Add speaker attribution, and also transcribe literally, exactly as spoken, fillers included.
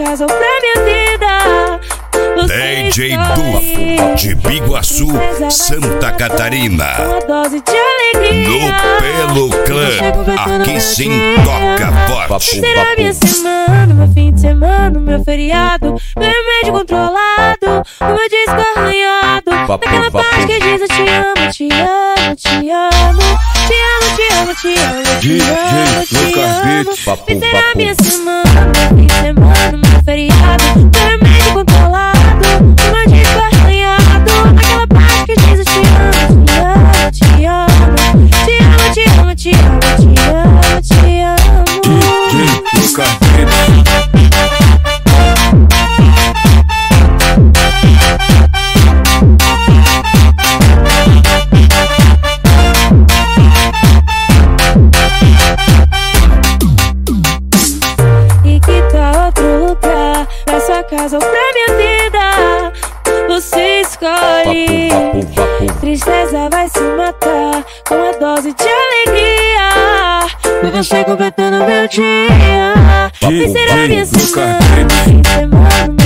Speaker 1: casa ou pra minha vida.
Speaker 2: D J Du de Biguaçu, Santa Catarina.
Speaker 1: Uma dose de alegria.
Speaker 2: No Pelo Clã, aqui sim toca forte.
Speaker 1: Será minha semana, meu fim de semana, meu feriado, meu remédio controlado, o meu disco arranhado. Naquela parte que diz eu te amo, te amo, te amo. Te amo, te amo, te amo, te amo, te amo. E será minha semana, meu fim de semana, meu feriado, meu remédio controlado, o meu disco arranhado. Naquela parte que diz eu te amo, te amo, te amo. Te amo, te amo, te amo, te amo, te amo.
Speaker 3: D J Lucas Beats.
Speaker 1: E que tal outro lugar, pra sua casa ou pra minha vida? Você escolhe. Tristeza vai se matar com a dose de alegria. Com você completando meu dia. E será minha semana, fim de semana,